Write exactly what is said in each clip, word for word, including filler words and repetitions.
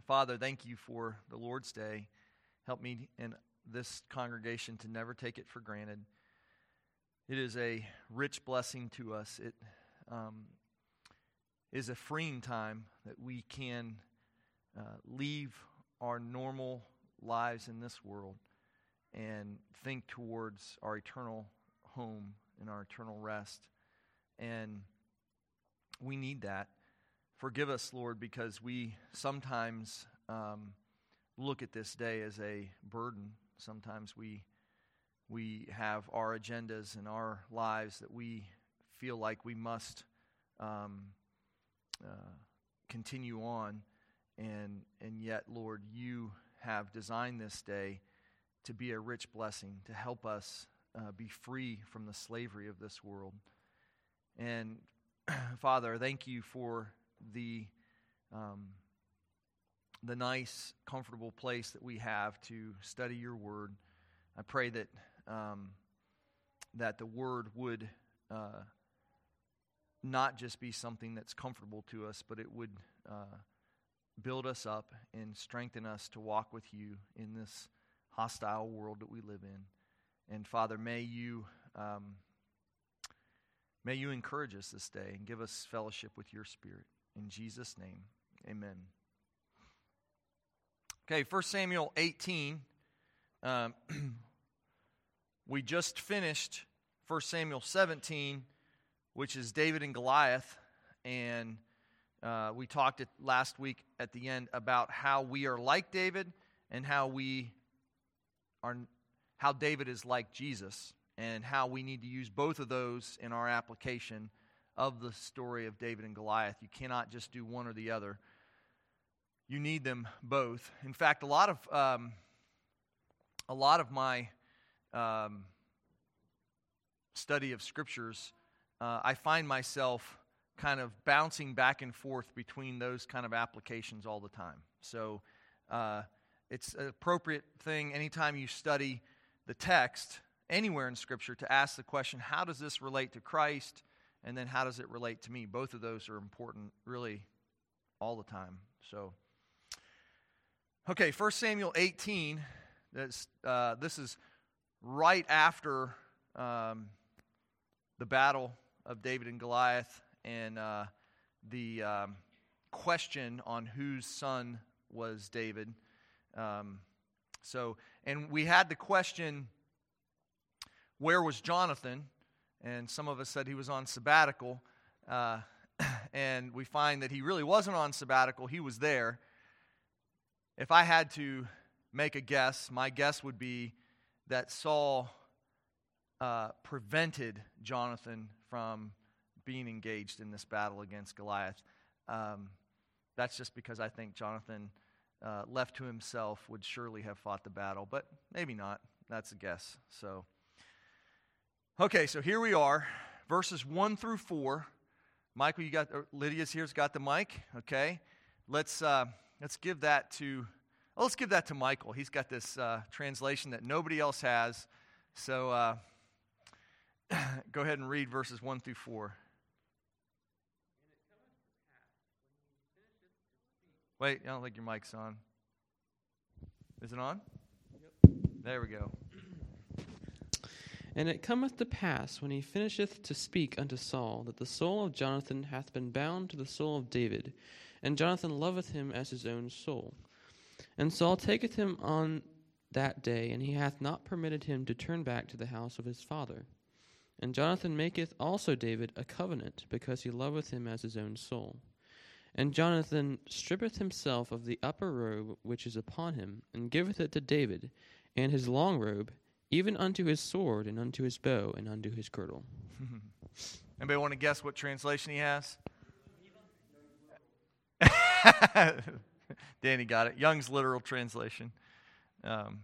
Father, thank you for the Lord's Day. Help me in this congregation to never take it for granted. It is a rich blessing to us. It um, is a freeing time that we can uh, leave our normal lives in this world and think towards our eternal home and our eternal rest. And we need that. Forgive us, Lord, because we sometimes um, look at this day as a burden. Sometimes we we have our agendas and our lives that we feel like we must um, uh, continue on, and and yet, Lord, you have designed this day to be a rich blessing, to help us uh, be free from the slavery of this world. And Father, thank you for the um, the nice, comfortable place that we have to study your word. I pray that um, that the word would uh, not just be something that's comfortable to us, but it would uh, build us up and strengthen us to walk with you in this hostile world that we live in. And Father, may you um, may you encourage us this day and give us fellowship with your Spirit. In Jesus' name, amen. Okay, First Samuel eighteen. Um, we just finished First Samuel seventeen, which is David and Goliath. And uh, we talked at, last week at the end about how we are like David and how we are, how David is like Jesus, and how we need to use both of those in our application of the story of David and Goliath. You cannot just do one or the other. You need them both. In fact, a lot of um, a lot of my um, study of scriptures, uh, I find myself kind of bouncing back and forth between those kind of applications all the time. So uh, it's an appropriate thing anytime you study the text anywhere in Scripture to ask the question, how does this relate to Christ? And then how does it relate to me? Both of those are important really all the time. So, okay, First Samuel eighteen, this, uh, this is right after um, the battle of David and Goliath and uh, the um, question on whose son was David. Um, so, and we had the question, where was Jonathan? And some of us said he was on sabbatical, uh, and we find that he really wasn't on sabbatical. He was there. If I had to make a guess, my guess would be that Saul uh, prevented Jonathan from being engaged in this battle against Goliath. Um, that's just because I think Jonathan, uh, left to himself, would surely have fought the battle, but maybe not. That's a guess. So. Okay, so here we are, verses one through four. Michael, you got Lydia's here's got the mic. Okay, let's uh, let's give that to well, let's give that to Michael. He's got this uh, translation that nobody else has. So uh, go ahead and read verses one through four. Wait, I don't think your mic's on. Is it on? Yep. There we go. And it cometh to pass, when he finisheth to speak unto Saul, that the soul of Jonathan hath been bound to the soul of David, and Jonathan loveth him as his own soul. And Saul taketh him on that day, and he hath not permitted him to turn back to the house of his father. And Jonathan maketh also David a covenant, because he loveth him as his own soul. And Jonathan strippeth himself of the upper robe which is upon him, and giveth it to David, and his long robe, even unto his sword, and unto his bow, and unto his girdle. Anybody want to guess what translation he has? Danny got it. Young's literal translation. Um,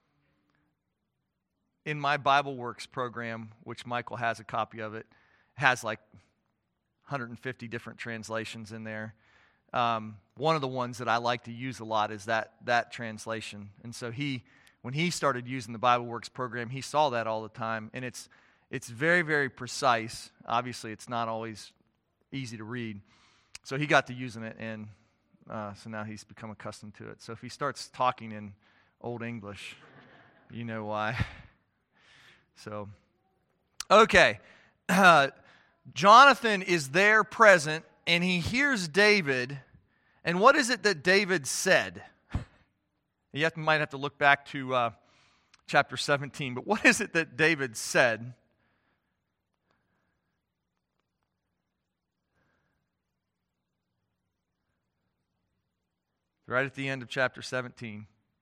in my Bible Works program, which Michael has a copy of it, has like one hundred fifty different translations in there. Um, one of the ones that I like to use a lot is that that translation. And so he... When he started using the Bible Works program, he saw that all the time, and it's it's very, very precise. Obviously, it's not always easy to read. So he got to using it, and uh, so now he's become accustomed to it. So if he starts talking in Old English, you know why. So, okay. Uh, Jonathan is there present, and he hears David. And what is it that David said? You have to, might have to look back to uh, chapter seventeen. But what is it that David said? Right at the end of chapter seventeen.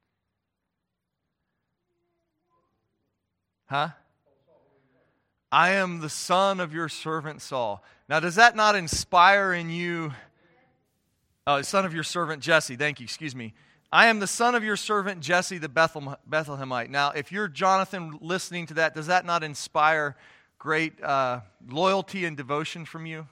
Huh? I am the son of your servant Saul. Now, does that not inspire in you? Oh, son of your servant Jesse. Thank you. Excuse me. I am the son of your servant Jesse the Bethlehemite. Now, if you're Jonathan listening to that, does that not inspire great uh, loyalty and devotion from you?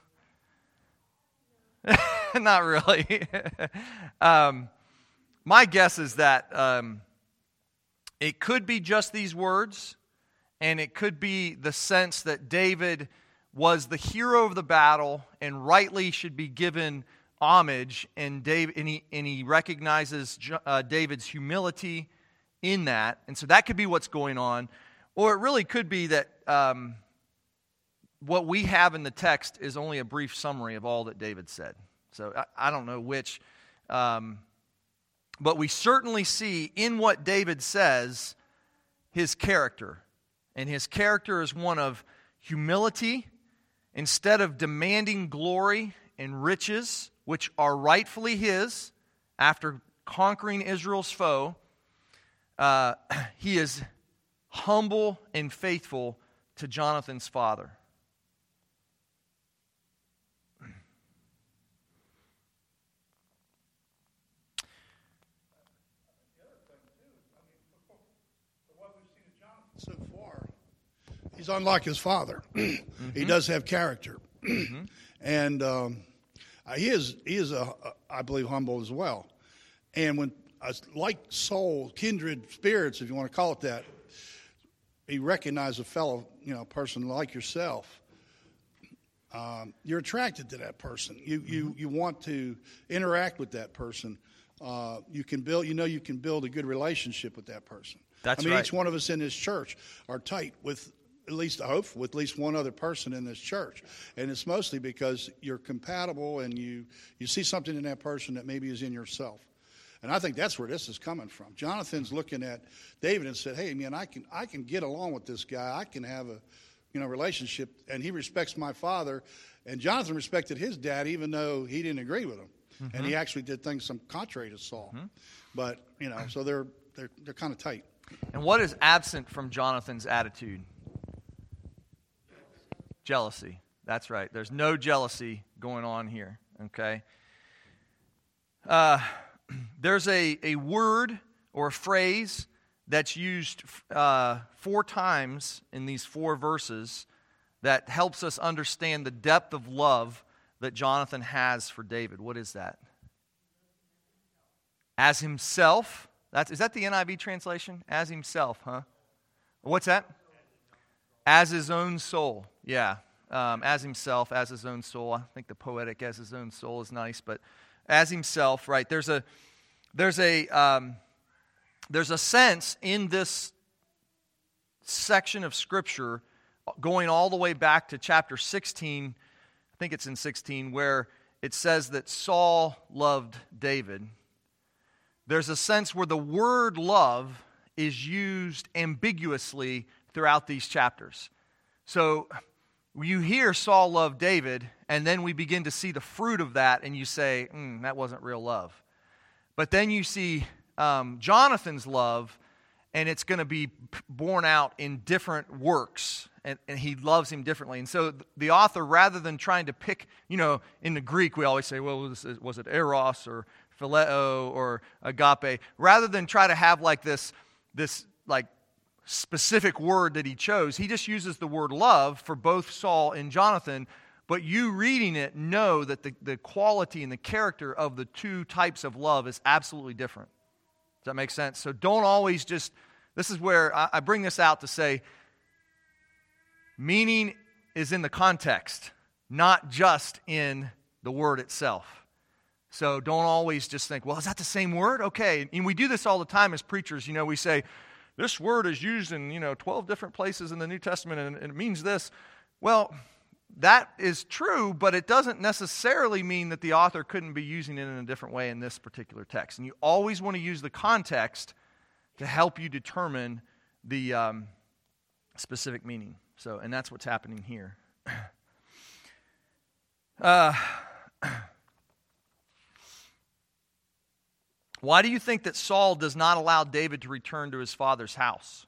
Not really. um, my guess is that um, it could be just these words, and it could be the sense that David was the hero of the battle and rightly should be given homage, and, Dave, and, he, and he recognizes uh, David's humility in that. And so that could be what's going on. Or it really could be that um, what we have in the text is only a brief summary of all that David said. So I, I don't know which, um, but we certainly see in what David says his character. And his character is one of humility. Instead of demanding glory and riches, which are rightfully his after conquering Israel's foe, uh, he is humble and faithful to Jonathan's father. So far, he's unlike his father. Mm-hmm. He does have character, mm-hmm. and um, he is he is a, a I believe humble as well. And when uh, like soul, kindred spirits, if you want to call it that, he recognizes a fellow you know person like yourself. Um, you're attracted to that person. You mm-hmm. you you want to interact with that person. Uh, you can build. You know you can build a good relationship with that person. That's I mean, right. Each one of us in this church are tight with at least, I hope, with at least one other person in this church. And it's mostly because you're compatible and you, you see something in that person that maybe is in yourself. And I think that's where this is coming from. Jonathan's looking at David and said, hey, man, I can I can get along with this guy. I can have a you know relationship. And he respects my father. And Jonathan respected his dad even though he didn't agree with him. Mm-hmm. And he actually did things some contrary to Saul. Mm-hmm. But, you know, so they're they're they're kind of tight. And what is absent from Jonathan's attitude? Jealousy. That's right. There's no jealousy going on here, okay? Uh, there's a, a word or a phrase that's used uh, four times in these four verses that helps us understand the depth of love that Jonathan has for David. What is that? As himself. That's, is that the N I V translation? As himself, huh? What's that? As his own soul. Yeah. Um, as himself, as his own soul. I think the poetic as his own soul is nice, but as himself, right? There's a there's a um, there's a sense in this section of Scripture going all the way back to chapter sixteen. I think it's in sixteen where it says that Saul loved David. There's a sense where the word love is used ambiguously throughout these chapters. So you hear Saul loved David, and then we begin to see the fruit of that, and you say, mm, that wasn't real love. But then you see um, Jonathan's love, and it's going to be borne out in different works, and, and he loves him differently. And so the author, rather than trying to pick, you know, in the Greek, we always say, well, was it, was it eros or phileo or agape, rather than try to have like this, this like specific word that he chose, he just uses the word love for both Saul and Jonathan, but you reading it know that the, the quality and the character of the two types of love is absolutely different. Does that make sense? So don't always just, this is where I, I bring this out to say, meaning is in the context, not just in the word itself. So don't always just think, well, is that the same word? Okay. And we do this all the time as preachers. You know, we say, this word is used in, you know, twelve different places in the New Testament, and, and it means this. Well, that is true, but it doesn't necessarily mean that the author couldn't be using it in a different way in this particular text. And you always want to use the context to help you determine the um, specific meaning. So, and that's what's happening here. Uh, why do you think that Saul does not allow David to return to his father's house?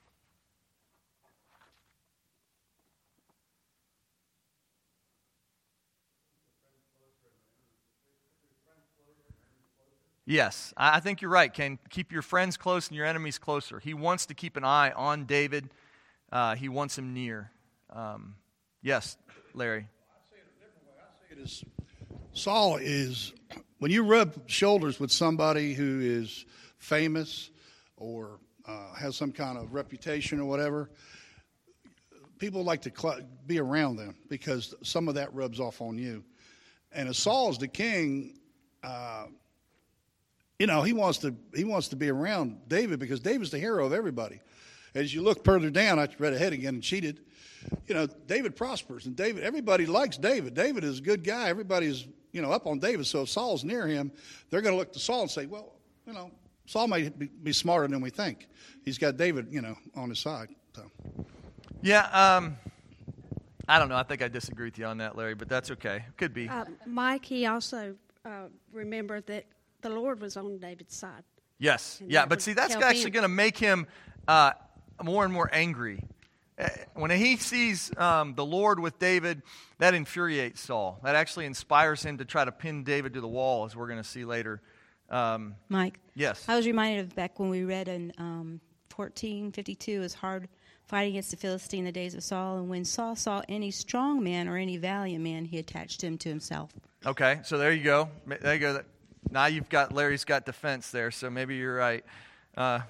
Yes, I think you're right, Ken. Keep your friends close and your enemies closer. He wants to keep an eye on David. Uh, he wants him near. Um, yes, Larry. Is Saul is, when you rub shoulders with somebody who is famous or uh, has some kind of reputation or whatever, people like to cl- be around them because some of that rubs off on you. And as Saul's the king, uh, you know, he wants to he wants to be around David because David's the hero of everybody. As you look further down, I read ahead again and cheated. You know, David prospers, and David, everybody likes David. David is a good guy. Everybody's, you know, up on David. So if Saul's near him, they're going to look to Saul and say, well, you know, Saul may be, be smarter than we think. He's got David, you know, on his side. So. Yeah, um, I don't know. I think I disagree with you on that, Larry, but that's okay. Could be. Uh, Mike, he also uh, remembered that the Lord was on David's side. Yes, And yeah, that but would see, that's help actually him. going to make him uh, more and more angry. When he sees um, the Lord with David, that infuriates Saul. That actually inspires him to try to pin David to the wall, as we're going to see later. Um, Mike? yes. I was reminded of back when we read in um, fourteen fifty-two, is hard fighting against the Philistine in the days of Saul. And when Saul saw any strong man or any valiant man, he attached him to himself. Okay, so there you go. There you go. Now you've got, Larry's got defense there, so maybe you're right. Uh,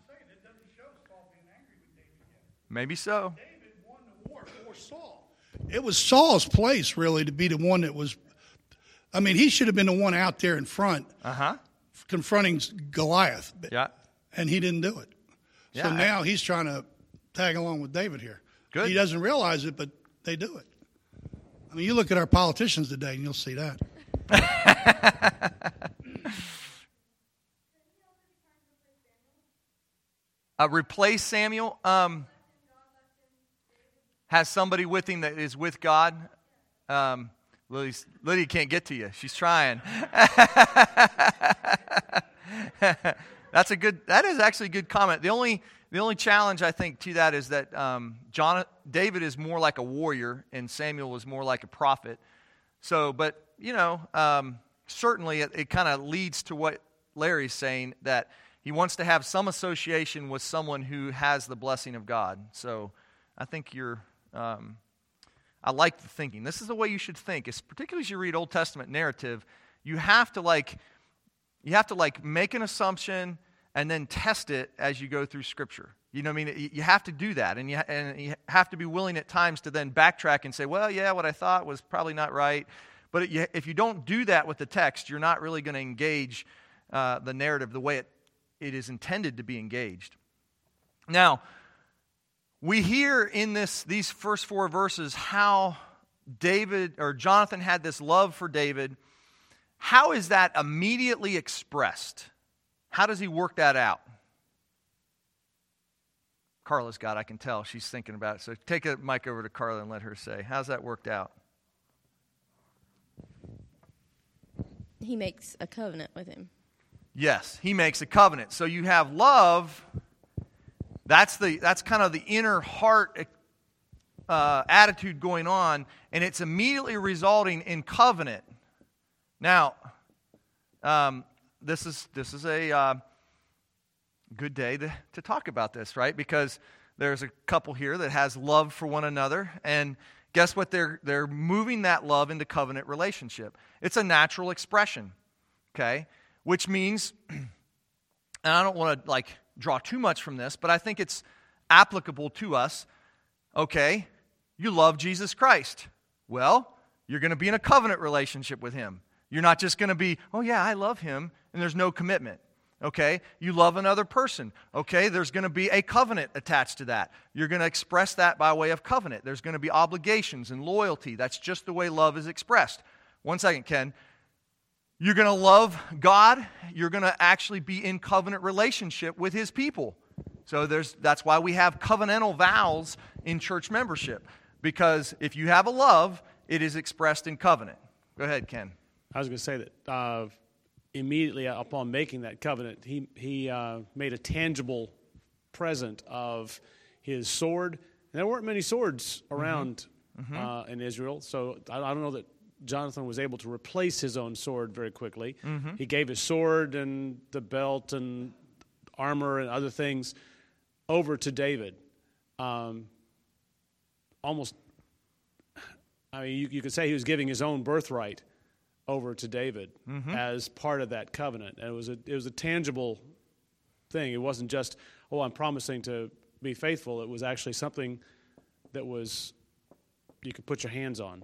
maybe so. David won the war for Saul. It was Saul's place, really, to be the one that was, I mean, he should have been the one out there in front Uh-huh. confronting Goliath. Yeah. And he didn't do it. Yeah. So now he's trying to tag along with David here. Good. He doesn't realize it, but they do it. I mean, you look at our politicians today, and you'll see that. uh, replace Samuel. Um, has somebody with him that is with God. Um, Lydia's, Lydia can't get to you. She's trying. That's a good. That is actually a good comment. The only the only challenge I think to that is that um, John David is more like a warrior and Samuel was more like a prophet. So, but you know, um, certainly it, it kind of leads to what Larry's saying, that he wants to have some association with someone who has the blessing of God. So, I think you're. Um, I like the thinking. This is the way you should think. It's particularly as you read Old Testament narrative, you have to like. You have to like make an assumption and then test it as you go through Scripture. You know what I mean? You have to do that, and you, and you have to be willing at times to then backtrack and say, well, yeah, what I thought was probably not right. But it, if you don't do that with the text, you're not really going to engage uh, the narrative the way it, it is intended to be engaged. Now, we hear in this these first four verses how David or Jonathan had this love for David. How is that immediately expressed? How does he work that out? Carla's got, I can tell. She's thinking about it. So take a mic over to Carla and let her say, how's that worked out? He makes a covenant with him. Yes, he makes a covenant. So you have love. That's the that's kind of the inner heart uh, attitude going on, and it's immediately resulting in covenant. Now, um, this is this is a uh, good day to, to talk about this, right? Because there's a couple here that has love for one another, and guess what? They're they're moving that love into covenant relationship. It's a natural expression, okay? Which means, and I don't want to like draw too much from this, but I think it's applicable to us. Okay, you love Jesus Christ. Well, you're going to be in a covenant relationship with Him. You're not just going to be, oh yeah, I love him, and there's no commitment. Okay? You love another person. Okay? There's going to be a covenant attached to that. You're going to express that by way of covenant. There's going to be obligations and loyalty. That's just the way love is expressed. One second, Ken. You're going to love God. You're going to actually be in covenant relationship with his people. So there's that's why we have covenantal vows in church membership. Because if you have a love, it is expressed in covenant. Go ahead, Ken. I was going to say that uh, immediately upon making that covenant, he, he uh, made a tangible present of his sword. And there weren't many swords around mm-hmm. uh, in Israel, so I, I don't know that Jonathan was able to replace his own sword very quickly. Mm-hmm. He gave his sword and the belt and armor and other things over to David. Um, almost, I mean, you, you could say he was giving his own birthright over to David mm-hmm. as part of that covenant. And it was a it was a tangible thing. It wasn't just, oh, I'm promising to be faithful. It was actually something that was you could put your hands on.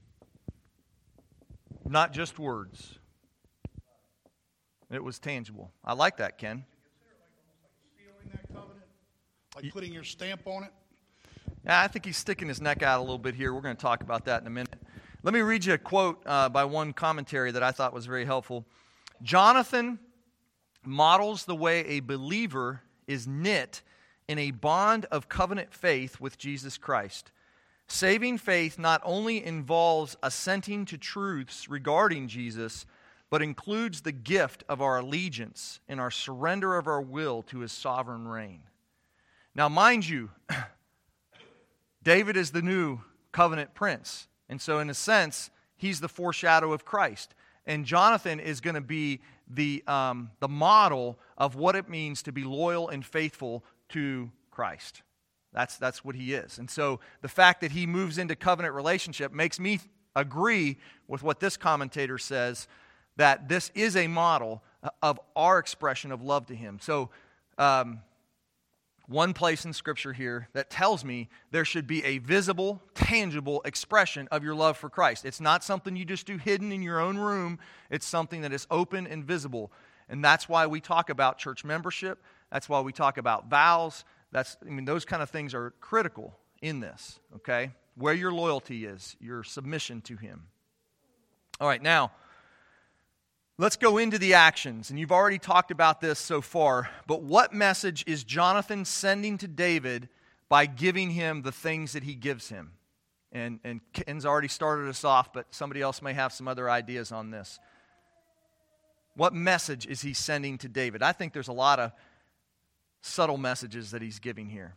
Not just words. It was tangible. I like that, Ken. Sealing that covenant, like putting your stamp on it. Yeah, I think he's sticking his neck out a little bit here. We're going to talk about that in a minute. Let me read you a quote uh, by one commentary that I thought was very helpful. Jonathan models the way a believer is knit in a bond of covenant faith with Jesus Christ. Saving faith not only involves assenting to truths regarding Jesus, but includes the gift of our allegiance and our surrender of our will to his sovereign reign. Now, mind you, David is the new covenant prince. And so, in a sense, he's the foreshadow of Christ. And Jonathan is going to be the, um, the model of what it means to be loyal and faithful to Christ. That's, that's what he is. And so, the fact that he moves into covenant relationship makes me agree with what this commentator says, that this is a model of our expression of love to him. So, um, one place in Scripture here that tells me there should be a visible, tangible expression of your love for Christ. It's not something you just do hidden in your own room. It's something that is open and visible. And that's why we talk about church membership. That's why we talk about vows. That's, I mean, those kind of things are critical in this, okay? Where your loyalty is, your submission to him. All right, now, let's go into the actions, and you've already talked about this so far, but what message is Jonathan sending to David by giving him the things that he gives him? And, and Ken's already started us off, but somebody else may have some other ideas on this. What message is he sending to David? I think there's a lot of subtle messages that he's giving here.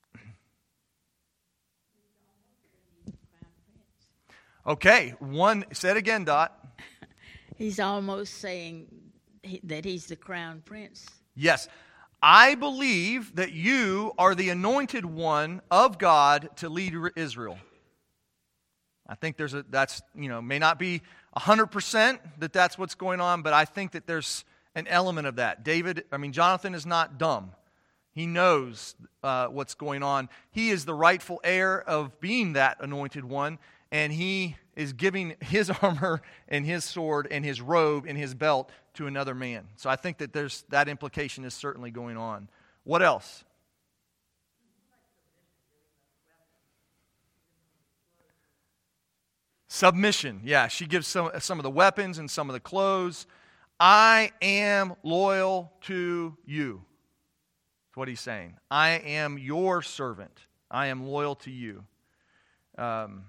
Okay, one, say it again, Dot. He's almost saying he, that he's the crown prince. Yes. I believe that you are the anointed one of God to lead Israel. I think there's a, that's, you know, may not be one hundred percent that that's what's going on, but I think that there's an element of that. David, I mean, Jonathan is not dumb. He knows uh, what's going on. He is the rightful heir of being that anointed one, and he is giving his armor and his sword and his robe and his belt to another man. So I think that there's that implication is certainly going on. What else? Submission. Yeah, she gives some, some of the weapons and some of the clothes. I am loyal to you. That's what he's saying. I am your servant. I am loyal to you. Um,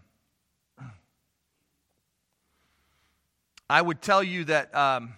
I would tell you that um,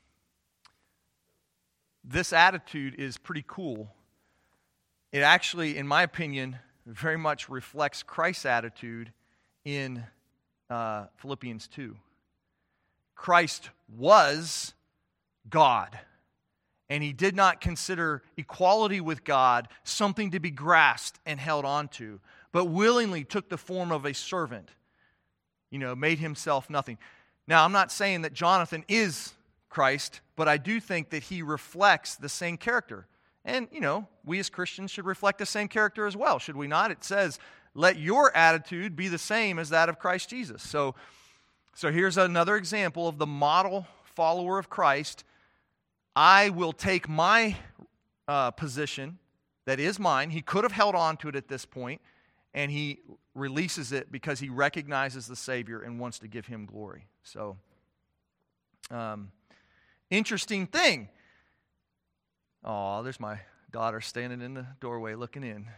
this attitude is pretty cool. It actually, in my opinion, very much reflects Christ's attitude in uh, Philippians two. Christ was God, and he did not consider equality with God something to be grasped and held onto, but willingly took the form of a servant, you know, made himself nothing. Now, I'm not saying that Jonathan is Christ, but I do think that he reflects the same character. And, you know, we as Christians should reflect the same character as well, should we not? It says, let your attitude be the same as that of Christ Jesus. So, So here's another example of the model follower of Christ. I will take my uh, position that is mine. He could have held on to it at this point, and he releases it because he recognizes the Savior and wants to give him glory. So, um, interesting thing. Oh, there's my daughter standing in the doorway looking in.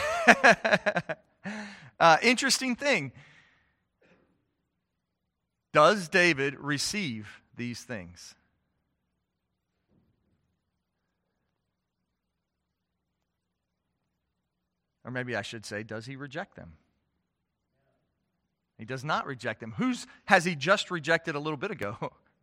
uh, interesting thing. Does David receive these things? Or maybe I should say, does he reject them? He does not reject them. Whose has he just rejected a little bit ago?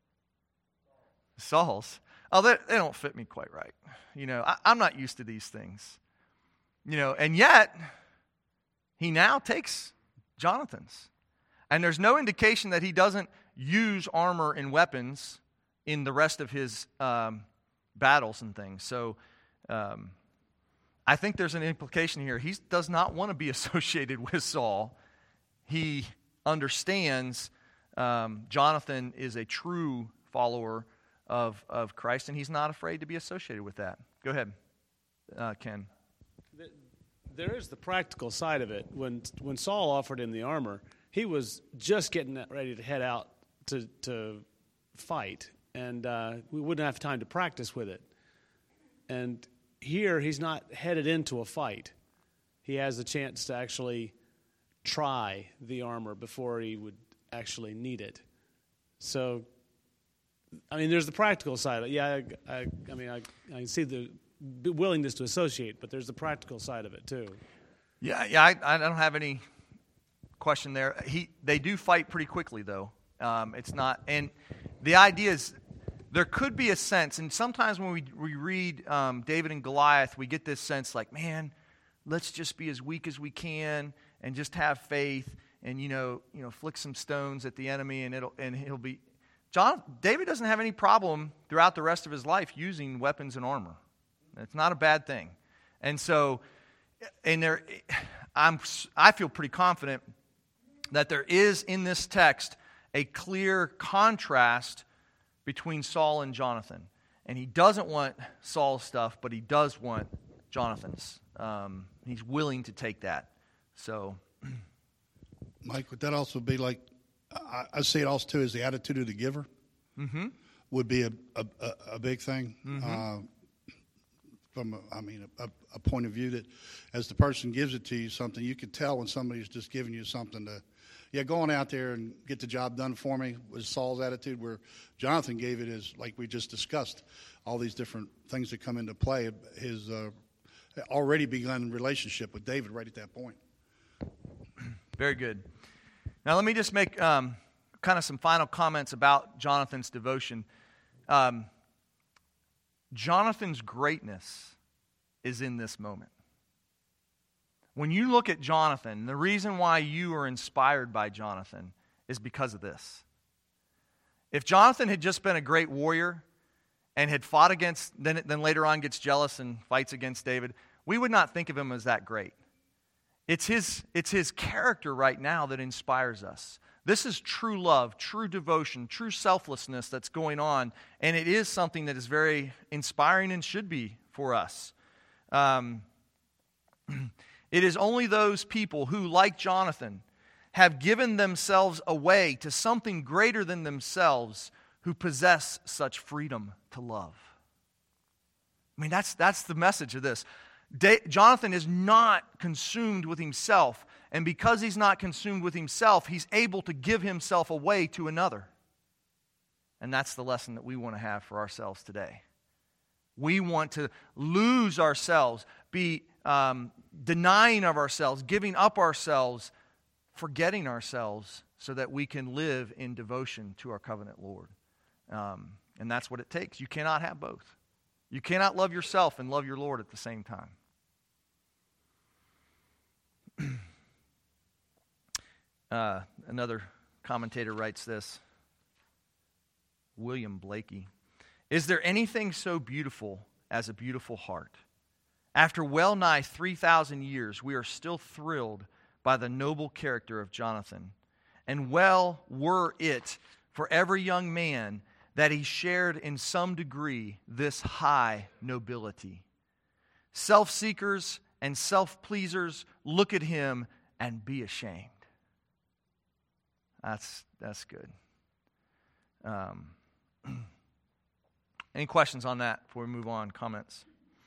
Saul's. Oh, they, they don't fit me quite right. You know, I, I'm not used to these things. You know, and yet, he now takes Jonathan's. And there's no indication that he doesn't use armor and weapons in the rest of his um, battles and things. So, um, I think there's an implication here. He does not want to be associated with Saul. He understands um, Jonathan is a true follower of, of Christ, and he's not afraid to be associated with that. Go ahead, uh, Ken. There is the practical side of it. When when Saul offered him the armor, he was just getting ready to head out to, to fight, and uh, we wouldn't have time to practice with it. And here, he's not headed into a fight. He has the chance to actually try the armor before he would actually need it. So, I mean, there's the practical side. Yeah, I, I, I mean, I, I can see the willingness to associate, but there's the practical side of it too. Yeah, yeah, I, I don't have any question there. He, they do fight pretty quickly, though. Um, it's not, and the idea is, there could be a sense, and sometimes when we, we read um, David and Goliath, we get this sense like, man, let's just be as weak as we can and just have faith and, you know, you know, flick some stones at the enemy and it'll and he'll be. John David doesn't have any problem throughout the rest of his life using weapons and armor. It's not a bad thing. And so, and there, I'm I feel pretty confident that there is in this text a clear contrast between Saul and Jonathan. And he doesn't want Saul's stuff, but he does want Jonathan's. Um, he's willing to take that. So, Mike, would that also be like, I, I see it also too as the attitude of the giver mm-hmm. would be a, a, a big thing. Mm-hmm. Uh, from, a, I mean, a, a point of view that as the person gives it to you, something, you could tell when somebody's just giving you something to, yeah, going out there and get the job done for me was Saul's attitude, where Jonathan gave it as, like we just discussed, all these different things that come into play. His uh, already begun relationship with David right at that point. Very good. Now let me just make um, kind of some final comments about Jonathan's devotion. Um, Jonathan's greatness is in this moment. When you look at Jonathan, the reason why you are inspired by Jonathan is because of this. If Jonathan had just been a great warrior and had fought against, then, then later on gets jealous and fights against David, we would not think of him as that great. It's his, it's his character right now that inspires us. This is true love, true devotion, true selflessness that's going on, and it is something that is very inspiring and should be for us. Um, it is only those people who, like Jonathan, have given themselves away to something greater than themselves who possess such freedom to love. I mean, that's, that's the message of this. Da- Jonathan is not consumed with himself, and because he's not consumed with himself, he's able to give himself away to another. And that's the lesson that we want to have for ourselves today. We want to lose ourselves, be um, denying of ourselves, giving up ourselves, forgetting ourselves, so that we can live in devotion to our covenant Lord. Um, and that's what it takes. You cannot have both. You cannot love yourself and love your Lord at the same time. uh, another commentator writes this, William Blakey. Is there anything so beautiful as a beautiful heart? After well nigh three thousand years, we are still thrilled by the noble character of Jonathan and well were it for every young man that he shared in some degree this high nobility. Self-seekers and self-pleasers, look at him and be ashamed. That's that's good. Um, any questions on that before we move on? Comments?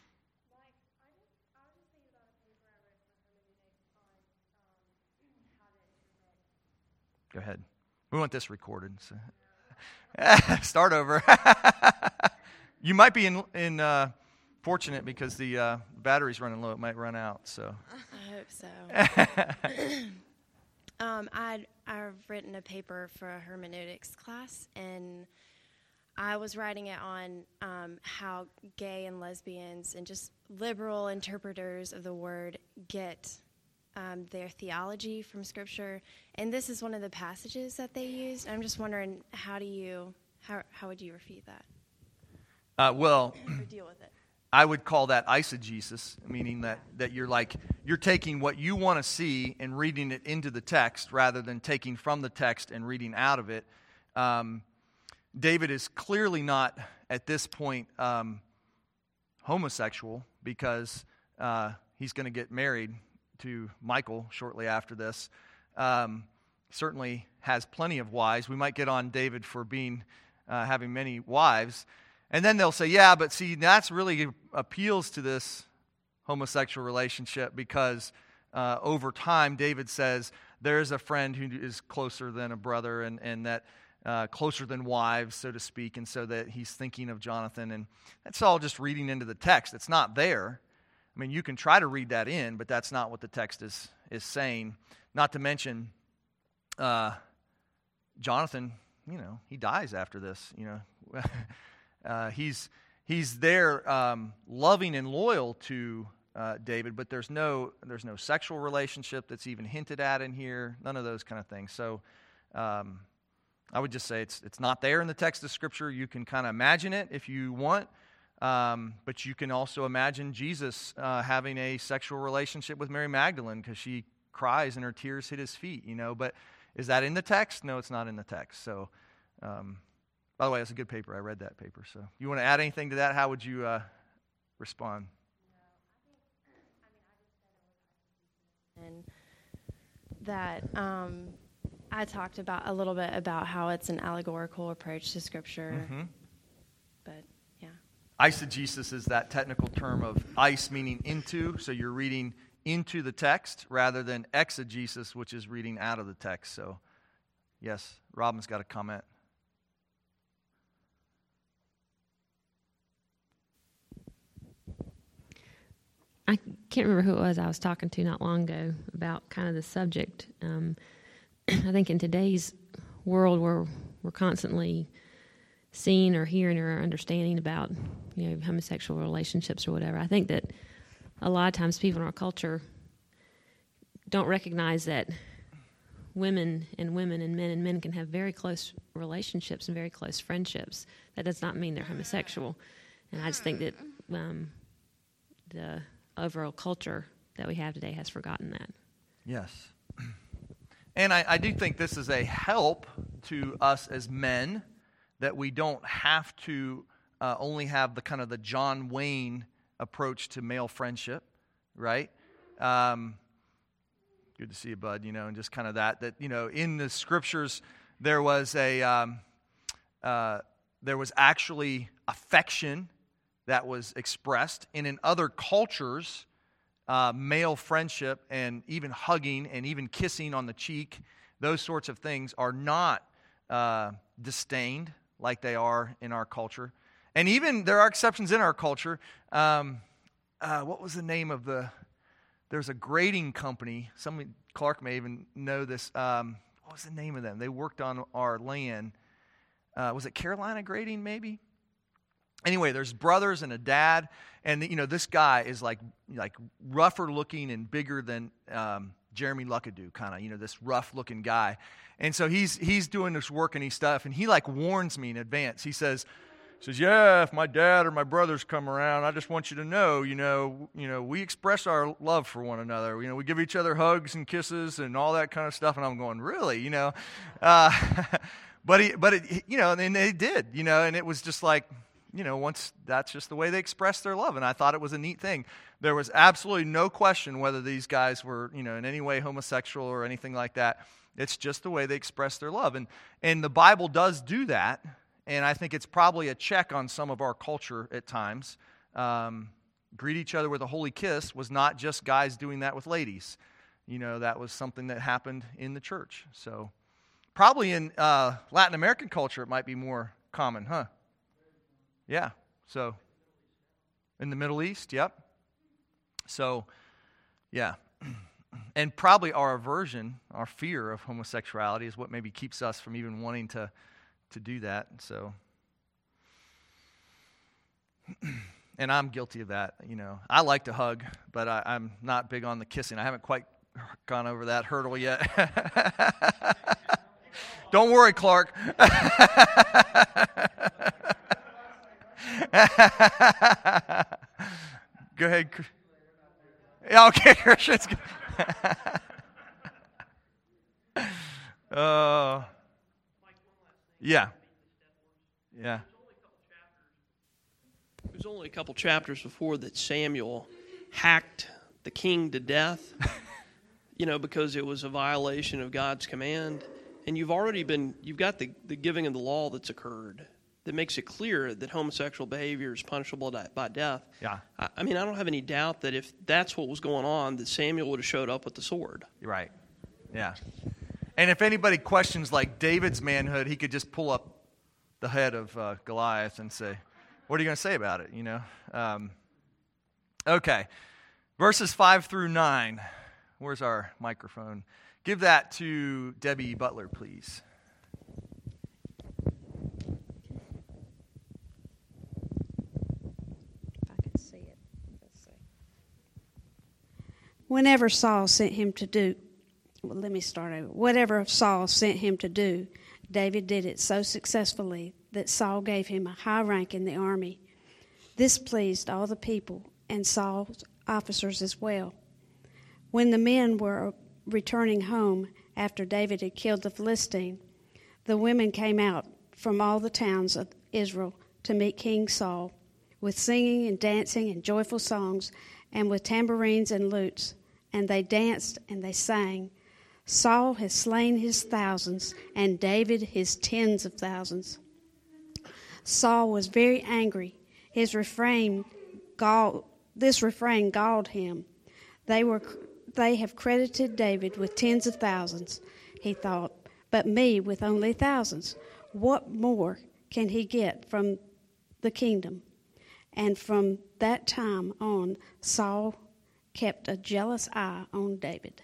Go ahead. We want this recorded. So. Start over. You might be in in uh, fortunate because the uh, battery's running low. It might run out. So. I hope so. um, I'd, I've written a paper for a hermeneutics class, and I was writing it on um, how gay and lesbians and just liberal interpreters of the word get Um, their theology from Scripture, and this is one of the passages that they used. I'm just wondering, how do you, how how would you refute that? Uh, well, or deal with it? I would call that eisegesis, meaning that, that you're like you're taking what you want to see and reading it into the text rather than taking from the text and reading out of it. Um, David is clearly not at this point um, homosexual because uh, he's going to get married to Michal shortly after this. Um, certainly has plenty of wives. We might get on David for being uh, having many wives. And then they'll say, yeah, but see, that's really appeals to this homosexual relationship because uh, over time, David says, there's a friend who is closer than a brother and, and that uh, closer than wives, so to speak, and so that he's thinking of Jonathan. And that's all just reading into the text. It's not there. I mean, you can try to read that in, but that's not what the text is is saying. Not to mention, uh, Jonathan, you know, he dies after this. You know, uh, he's he's there, um, loving and loyal to uh, David, but there's no there's no sexual relationship that's even hinted at in here. None of those kind of things. So, um, I would just say it's it's not there in the text of Scripture. You can kind of imagine it if you want. Um, but you can also imagine Jesus uh, having a sexual relationship with Mary Magdalene because she cries and her tears hit his feet, you know. But is that in the text? No, it's not in the text. So, um, by the way, that's a good paper. I read that paper. So, you want to add anything to that? How would you uh, respond? And that um, I talked about a little bit about how it's an allegorical approach to Scripture, Mm-hmm. but. Eisegesis is that technical term of eis meaning into, so you're reading into the text rather than exegesis, which is reading out of the text. So, yes, Robin's got a comment. I can't remember who it was I was talking to not long ago about kind of the subject. Um, I think in today's world where we're constantly seeing or hearing or understanding about, you know, homosexual relationships or whatever, I think that a lot of times people in our culture don't recognize that women and women and men and men can have very close relationships and very close friendships. That does not mean they're homosexual. And I just think that um, the overall culture that we have today has forgotten that. Yes. And I, I do think this is a help to us as men, that we don't have to uh, only have the kind of the John Wayne approach to male friendship, right? Um, good to see you, bud, you know, and just kind of that, that, you know, in the Scriptures, there was a, um, uh, there was actually affection that was expressed, and in other cultures, uh, male friendship and even hugging and even kissing on the cheek, those sorts of things are not uh, disdained like they are in our culture. And even there are exceptions in our culture. Um, uh, what was the name of the, there's a grading company, somebody, Clark may even know this, um, what was the name of them? They worked on our land. Uh, was it Carolina Grading maybe? Anyway, there's brothers and a dad, and you know this guy is like like rougher looking and bigger than um, Jeremy Luckadoo, kind of, you know, this rough looking guy. And so he's he's doing this work and he stuff, and he like warns me in advance. He says, says, yeah, if my dad or my brothers come around, I just want you to know, you know, you know, we express our love for one another. You know, we give each other hugs and kisses and all that kind of stuff. And I'm going, really, you know? Uh, but, he, but it, you know, and they did, you know, and it was just like, you know, once that's just the way they expressed their love. And I thought it was a neat thing. There was absolutely no question whether these guys were, you know, in any way homosexual or anything like that. It's just the way they express their love. And, and the Bible does do that. And I think it's probably a check on some of our culture at times. Um, greet each other with a holy kiss was not just guys doing that with ladies. You know, that was something that happened in the church. So probably in uh, Latin American culture, it might be more common, huh? Yeah. So in the Middle East, yep. So, yeah. And probably our aversion, our fear of homosexuality is what maybe keeps us from even wanting to to do that. So, and I'm guilty of that. You know, I like to hug, but I, I'm not big on the kissing. I haven't quite gone over that hurdle yet. Don't worry, Clark. Go ahead. Yeah, okay, Christian's good. uh, yeah. Yeah. There's only a couple chapters before that Samuel hacked the king to death, you know, because it was a violation of God's command. And you've already been, you've got the, the giving of the law that's occurred that makes it clear that homosexual behavior is punishable by death. Yeah. I, I mean, I don't have any doubt that if that's what was going on, that Samuel would have showed up with the sword. You're right. Yeah. And if anybody questions, like, David's manhood, he could just pull up the head of uh, Goliath and say, what are you going to say about it, you know? Um, okay. Verses five through nine. Where's our microphone? Give that to Debbie Butler, please. Whenever Saul sent him to do, well, let me start over. Whatever Saul sent him to do, David did it so successfully that Saul gave him a high rank in the army. This pleased all the people and Saul's officers as well. When the men were returning home after David had killed the Philistine, the women came out from all the towns of Israel to meet King Saul with singing and dancing and joyful songs and with tambourines and lutes. And they danced and they sang, Saul has slain his thousands, and David his tens of thousands. Saul was very angry. His refrain galled, this refrain galled him. They were, they have credited David with tens of thousands, he thought, but me with only thousands. What more can he get from the kingdom? And from that time on, Saul kept a jealous eye on David.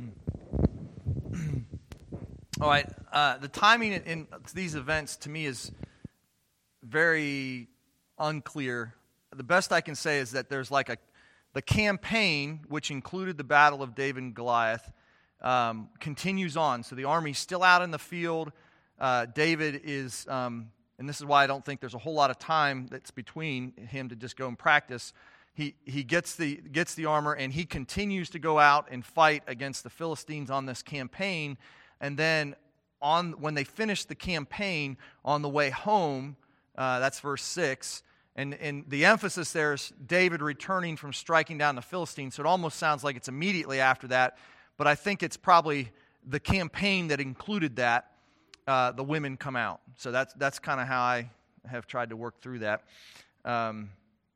All right. Uh, the timing in, in these events, to me, is very unclear. The best I can say is that there's like a the campaign, which included the battle of David and Goliath, um, continues on. So the army's still out in the field. Uh, David is, um, and this is why I don't think there's a whole lot of time that's between him to just go and practice. He he gets the gets the armor, and he continues to go out and fight against the Philistines on this campaign. And then on when they finish the campaign, on the way home, uh, that's verse six, and, and the emphasis there is David returning from striking down the Philistines. So it almost sounds like it's immediately after that, but I think it's probably the campaign that included that. Uh, the women come out. So that's that's kind of how I have tried to work through that. Um,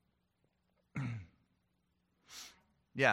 yeah.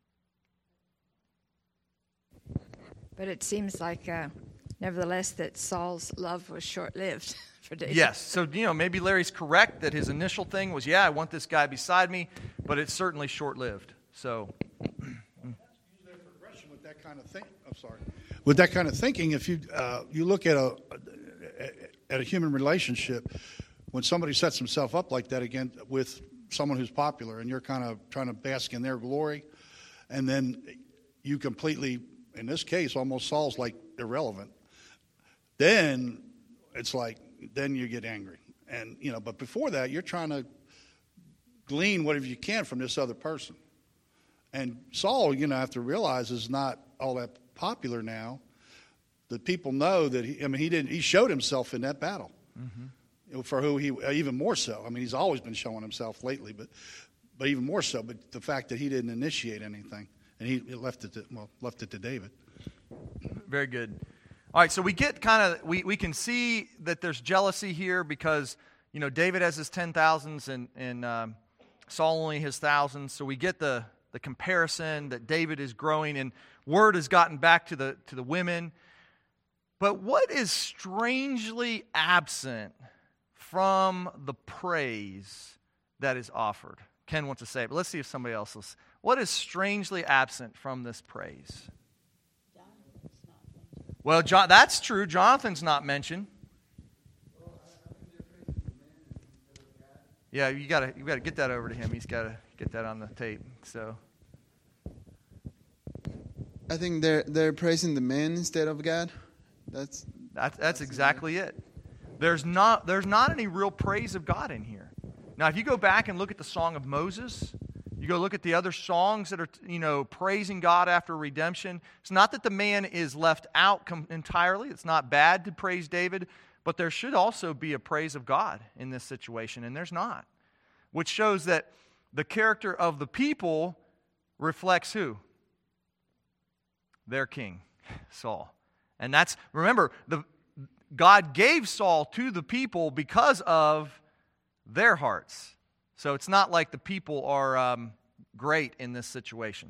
But it seems like, uh, nevertheless, that Saul's love was short-lived for David. Yes. So, you know, maybe Larry's correct that his initial thing was, yeah, I want this guy beside me, but it's certainly short-lived. So. That's usually a progression with that kind of thing. I'm sorry. With that kind of thinking, if you uh, you look at a at a human relationship, when somebody sets himself up like that again with someone who's popular, and you're kind of trying to bask in their glory, and then you completely, in this case, almost Saul's like irrelevant, then it's like, then you get angry. And, you know, but before that, you're trying to glean whatever you can from this other person. And Saul, you know, have to realize is not all that popular now. The people know that he, I mean, he didn't, he showed himself in that battle. Mm-hmm. You know, for who he, even more so. I mean, he's always been showing himself lately, but, but even more so. But the fact that he didn't initiate anything, and he left it to, well, left it to David. Very good. All right, so we get kind of, we, we can see that there's jealousy here because, you know, David has his ten thousands and, and um, Saul only his thousands. So we get the, the comparison that David is growing, and word has gotten back to the to the women. But what is strangely absent from the praise that is offered? Ken wants to say it, but let's see if somebody else is. What is strangely absent from this praise? Well, John, that's true. Jonathan's not mentioned. Yeah, you gotta you gotta get that over to him. He's gotta get that on the tape. So I think they're they're praising the man instead of God. That's that's, that's exactly it. There's not there's not any real praise of God in here. Now, if you go back and look at the Song of Moses, you go look at the other songs that are, you know, praising God after redemption. It's not that the man is left out com- entirely. It's not bad to praise David, but there should also be a praise of God in this situation, and there's not. Which shows that the character of the people reflects who? Their king, Saul. And that's, remember, the God gave Saul to the people because of their hearts. So it's not like the people are um, great in this situation.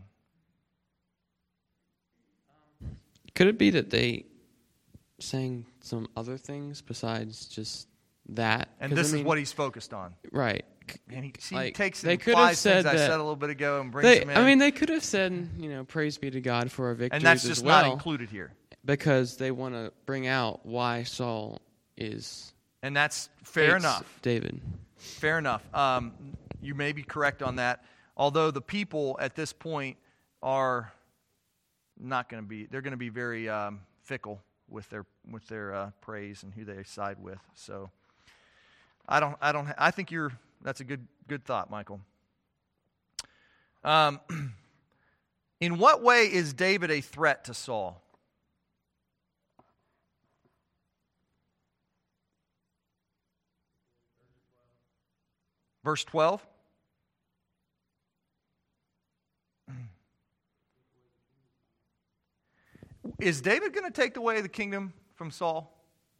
Could it be that they sang some other things besides just that? And this I mean, is what he's focused on. Right. And he, he like, takes they and could have applies said things that, I said a little bit ago and brings they, them in. I mean, they could have said, you know, praise be to God for our victories and that's as just well, not included here. Because they want to bring out why Saul is... And that's fair enough. David. Fair enough. Um, you may be correct on that. Although the people at this point are not going to be, they're going to be very um, fickle with their with their uh, praise and who they side with. So I don't, I don't, I think you're. That's a good good thought, Michael. Um, in what way is David a threat to Saul? Verse twelve. Is David going to take away the kingdom from Saul?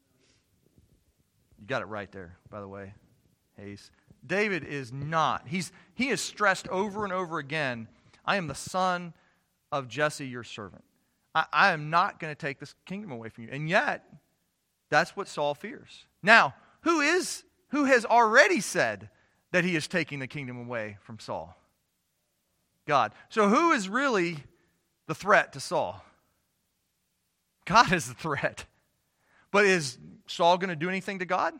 You got it right there, by the way, Hayes. David is not. He's he is stressed over and over again, I am the son of Jesse, your servant. I, I am not going to take this kingdom away from you. And yet, that's what Saul fears. Now, who is who has already said that he is taking the kingdom away from Saul? God. So who is really the threat to Saul? God is the threat. But is Saul going to do anything to God?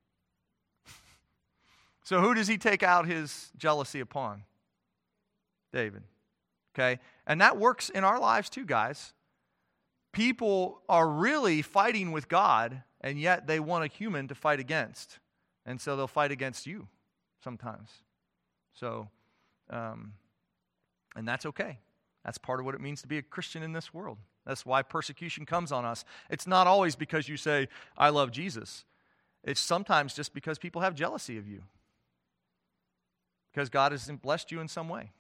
So who does he take out his jealousy upon? David. Okay? And that works in our lives too, guys. People are really fighting with God, and yet they want a human to fight against. And so they'll fight against you sometimes. So, um, and that's okay. That's part of what it means to be a Christian in this world. That's why persecution comes on us. It's not always because you say, I love Jesus. It's sometimes just because people have jealousy of you. Because God has blessed you in some way.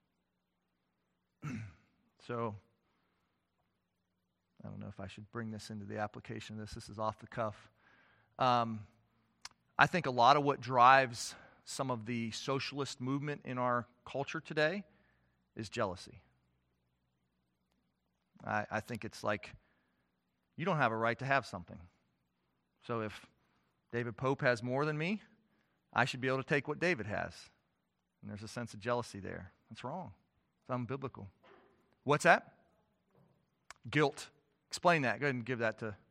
So, I don't know if I should bring this into the application of this. This is off the cuff. Um, I think a lot of what drives some of the socialist movement in our culture today is jealousy. I, I think it's like, you don't have a right to have something. So if David Pope has more than me, I should be able to take what David has. And there's a sense of jealousy there. That's wrong. It's unbiblical. What's that? Guilt. Explain that. Go ahead and give that to...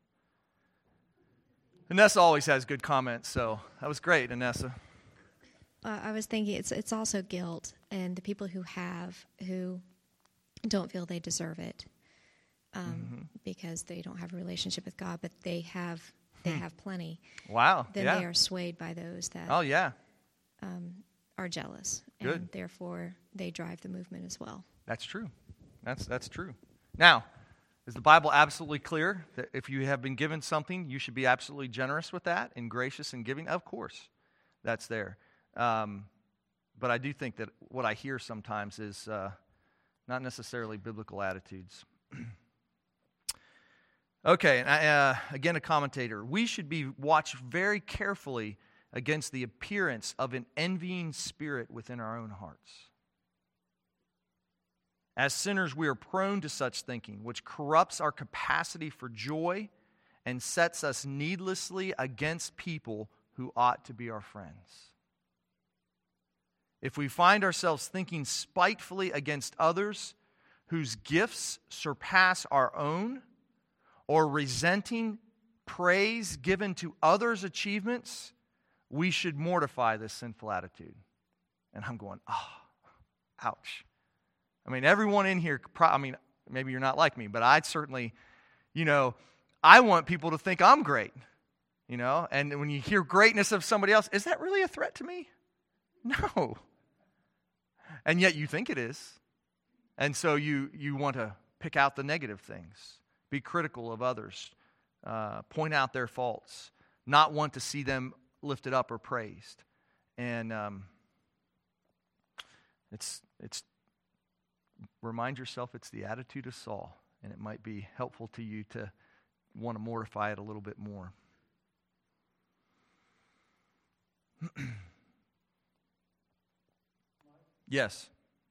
Anessa always has good comments, so that was great, Anessa. Uh, I was thinking it's it's also guilt, and the people who have, who don't feel they deserve it. Um, mm-hmm. Because they don't have a relationship with God, but they have they Hmm. have plenty, Wow. then yeah. they are swayed by those that Oh, yeah. um, are jealous. Good. And therefore, they drive the movement as well. That's true. That's that's true. Now, is the Bible absolutely clear that if you have been given something, you should be absolutely generous with that and gracious in giving? Of course, that's there. Um, but I do think that what I hear sometimes is uh, not necessarily biblical attitudes. Okay, and I, uh, again, a commentator. We should be watched very carefully against the appearance of an envying spirit within our own hearts. As sinners, we are prone to such thinking, which corrupts our capacity for joy and sets us needlessly against people who ought to be our friends. If we find ourselves thinking spitefully against others whose gifts surpass our own, or resenting praise given to others' achievements, we should mortify this sinful attitude. And I'm going, oh, ouch. I mean, everyone in here, I mean, maybe you're not like me, but I'd certainly, you know, I want people to think I'm great, you know, and when you hear greatness of somebody else, is that really a threat to me? No. And yet you think it is. And so you, you want to pick out the negative things, be critical of others, uh, point out their faults, not want to see them lifted up or praised. And um, it's it's remind yourself it's the attitude of Saul, and it might be helpful to you to want to mortify it a little bit more. Yes.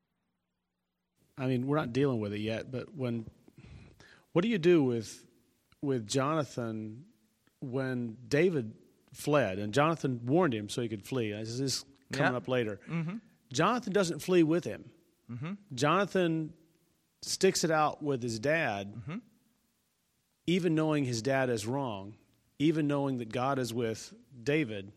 I mean, we're not dealing with it yet, but when, what do you do with with Jonathan when David fled, and Jonathan warned him so he could flee? This is coming Yeah. up later. Mm-hmm. Jonathan doesn't flee with him. Mm-hmm. Jonathan sticks it out with his dad, Mm-hmm. even knowing his dad is wrong, even knowing that God is with David.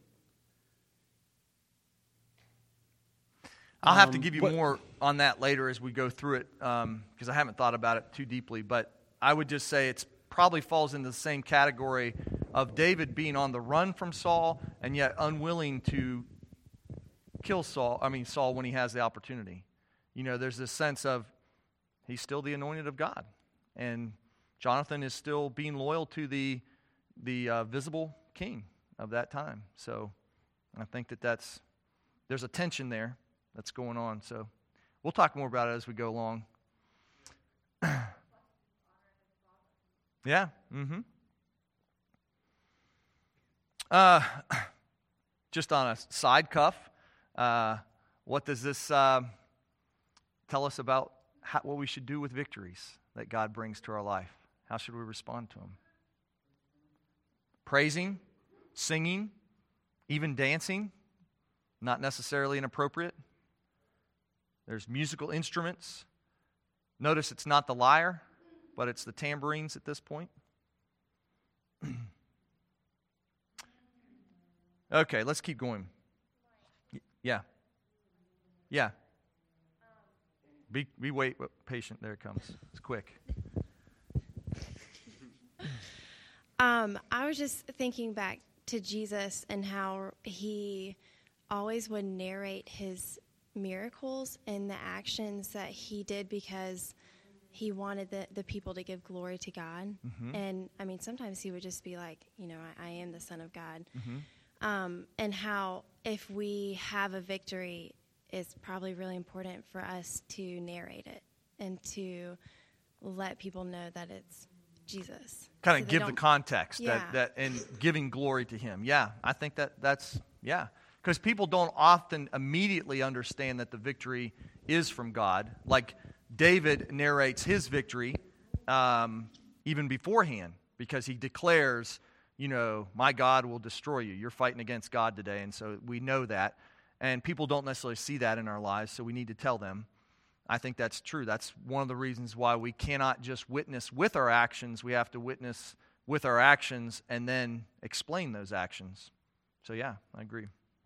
I'll have to Um, give you what- more on that later as we go through it, because I haven't thought about it too deeply. But I would just say it's probably falls into the same category of David being on the run from Saul and yet unwilling to kill Saul. I mean Saul when he has the opportunity. You know, there's this sense of he's still the anointed of God, and Jonathan is still being loyal to the the uh, visible king of that time. So I think that that's there's a tension there that's going on. So we'll talk more about it as we go along. Yeah. Mm-hmm. Uh, just on a side cuff, uh, what does this uh, tell us about how, what we should do with victories that God brings to our life? How should we respond to them? Praising, singing, even dancing, not necessarily inappropriate. There's musical instruments. Notice it's not the lyre, but it's the tambourines at this point. Okay, let's keep going. Y- Yeah. Yeah. Be be wait patient. There it comes. It's quick. Um, I was just thinking back to Jesus and how he always would narrate his miracles and the actions that he did because he wanted the, the people to give glory to God. Mhm. And, I mean, sometimes he would just be like, you know, I, I am the Son of God. Mhm. Um, and how if we have a victory, it's probably really important for us to narrate it and to let people know that it's Jesus. Kind So of they give the don't- context Yeah. that, that and giving glory to him. Yeah, I think that that's, yeah. Because people don't often immediately understand that the victory is from God. Like David narrates his victory um, even beforehand because he declares, you know, my God will destroy you. You're fighting against God today. And so we know that. And people don't necessarily see that in our lives, so we need to tell them. I think that's true. That's one of the reasons why we cannot just witness with our actions. We have to witness with our actions and then explain those actions. So, yeah, I agree.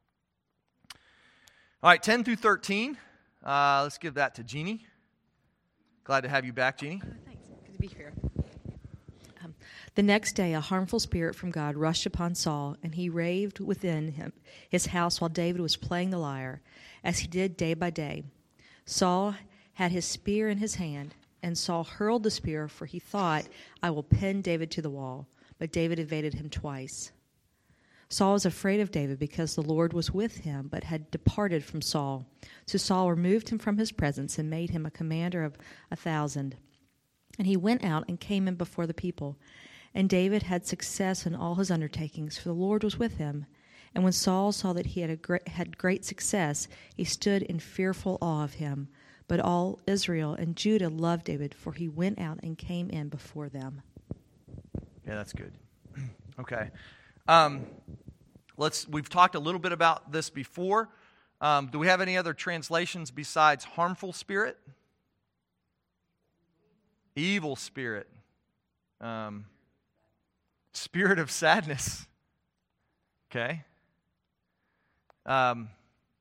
All right, ten through thirteen. Uh, let's give that to Jeannie. Glad to have you back, Jeannie. Thanks. Good to be here. Um, The next day, a harmful spirit from God rushed upon Saul, and he raved within him, his house while David was playing the lyre, as he did day by day. Saul had his spear in his hand, and Saul hurled the spear, for he thought, I will pin David to the wall. But David evaded him twice. Saul was afraid of David because the Lord was with him, but had departed from Saul. So Saul removed him from his presence and made him a commander of a thousand. And he went out and came in before the people. And David had success in all his undertakings, for the Lord was with him. And when Saul saw that he had, a great, had great success, he stood in fearful awe of him. But all Israel and Judah loved David, for he went out and came in before them. Yeah, that's good. Okay. Um, let's. We've talked a little bit about this before. Um, do we have any other translations besides harmful spirit? Evil spirit. Um, spirit of sadness. Okay. Um,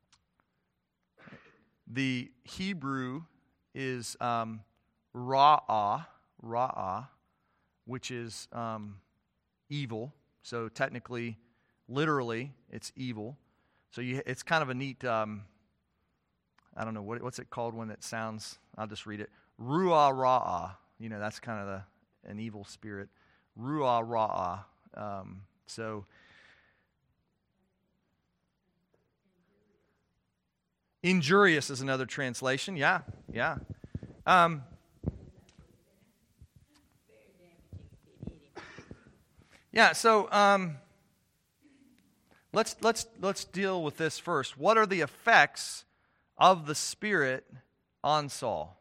the Hebrew is um, ra'ah, ra'ah, which is um, evil. So technically, literally, it's evil. So you, it's kind of a neat, um, I don't know, what, what's it called when it sounds, I'll just read it. Ruah ra'ah. You know, that's kind of the, an evil spirit. Ruah ra'ah. Um, so, injurious is another translation. Yeah, yeah. Um, yeah. So um, let's let's let's deal with this first. What are the effects of the Spirit on Saul?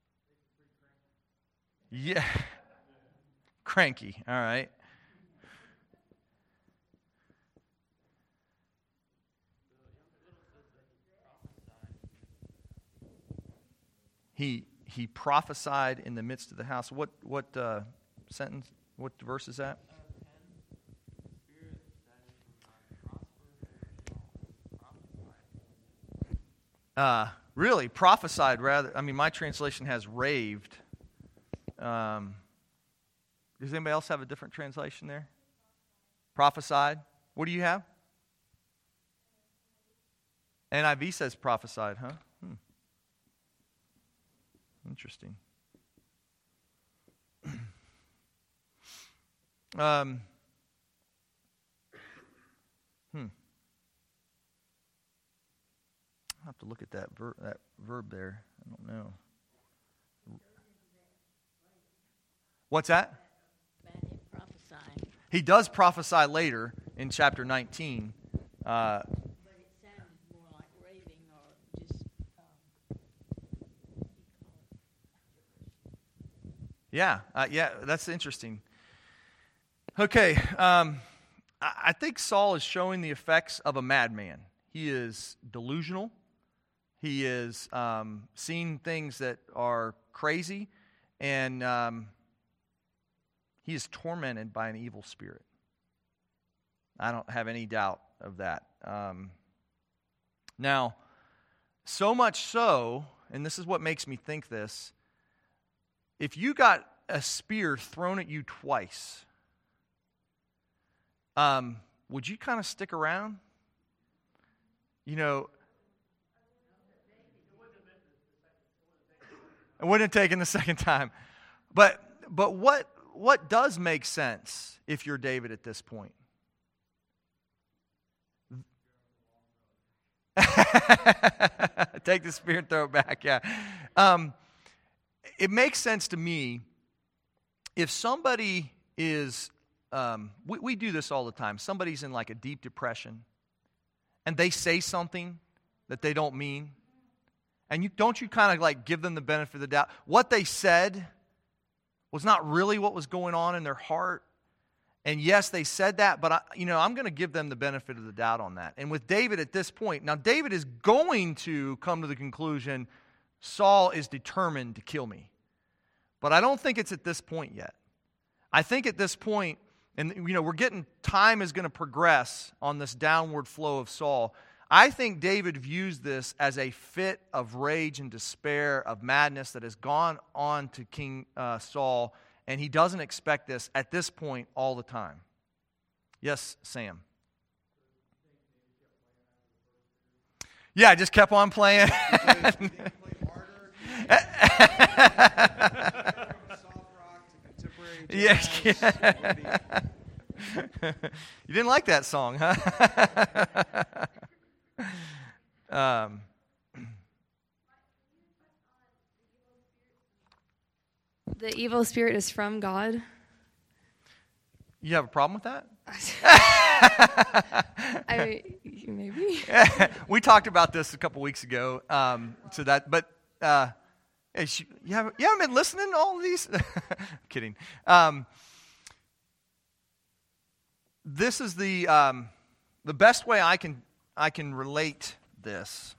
Yeah, cranky. All right. He he prophesied in the midst of the house. What what uh, sentence? What verse is that? Uh, really, prophesied rather. I mean, my translation has raved. Um, does anybody else have a different translation there? Prophesied. What do you have? N I V says prophesied, huh? Hmm. Interesting. um, hmm. I'll have to look at that, ver- that verb there. I don't know. What's that? He does prophesy later in chapter nineteen. Uh, but it sounded more like raving or just... Um, yeah, uh, yeah, that's interesting. Okay, um, I, I think Saul is showing the effects of a madman. He is delusional. He is um, seeing things that are crazy, and um, he is tormented by an evil spirit. I don't have any doubt of that. Um, now, so much so, and this is what makes me think this, if you got a spear thrown at you twice, um, would you kind of stick around? You know, it wouldn't have taken the second time. But but what what does make sense if you're David at this point? Take the spear and throw it back, yeah. Um, it makes sense to me if somebody is, um, we, we do this all the time. Somebody's in like a deep depression and they say something that they don't mean. And you don't you kind of like give them the benefit of the doubt? What they said was not really what was going on in their heart. And yes, they said that, but I, you know, I'm going to give them the benefit of the doubt on that. And with David at this point, now David is going to come to the conclusion, Saul is determined to kill me. But I don't think it's at this point yet. I think at this point, and you know, we're getting, time is going to progress on this downward flow of Saul. I think David views this as a fit of rage and despair, of madness that has gone on to King uh, Saul, and he doesn't expect this at this point all the time. Yes, Sam? Yeah, I just kept on playing. Yeah. You didn't like that song, huh? um, The evil spirit is from God. You have a problem with that? I maybe. We talked about this a couple weeks ago. Um, so that, but uh, you haven't you haven't been listening to all of these? Kidding. Um, this is the um, the best way I can I can relate this.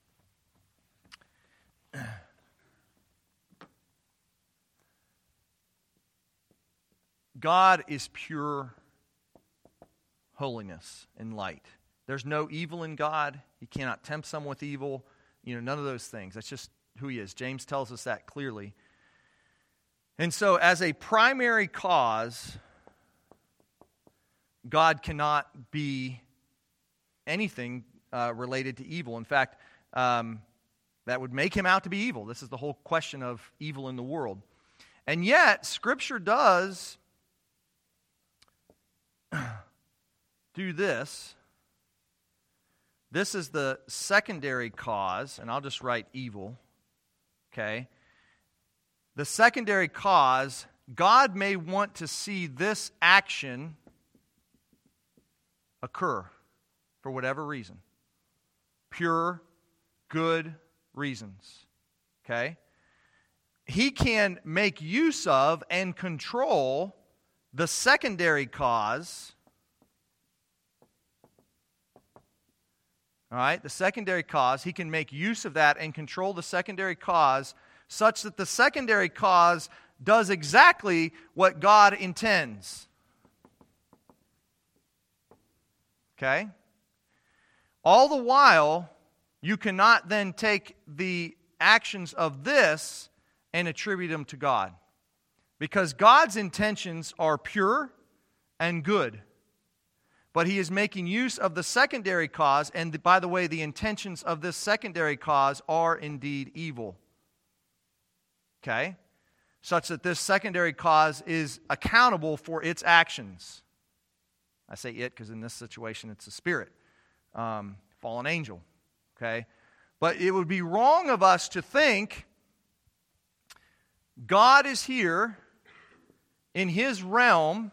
God is pure holiness and light. There's no evil in God. He cannot tempt someone with evil. You know, none of those things. That's just who he is. James tells us that clearly. And so as a primary cause, God cannot be anything uh, related to evil. In fact, um, that would make him out to be evil. This is the whole question of evil in the world. And yet, Scripture does do this. This is the secondary cause, and I'll just write evil. Okay? The secondary cause, God may want to see this action occur for whatever reason. Pure, good reasons. Okay? He can make use of and control the secondary cause. All right, the secondary cause, he can make use of that and control the secondary cause such that the secondary cause does exactly what God intends. Okay? All the while, you cannot then take the actions of this and attribute them to God. Because God's intentions are pure and good. But he is making use of the secondary cause, and by the way, the intentions of this secondary cause are indeed evil. Okay? Such that this secondary cause is accountable for its actions. I say it because in this situation it's a spirit, um, fallen angel. Okay? But it would be wrong of us to think God is here in his realm,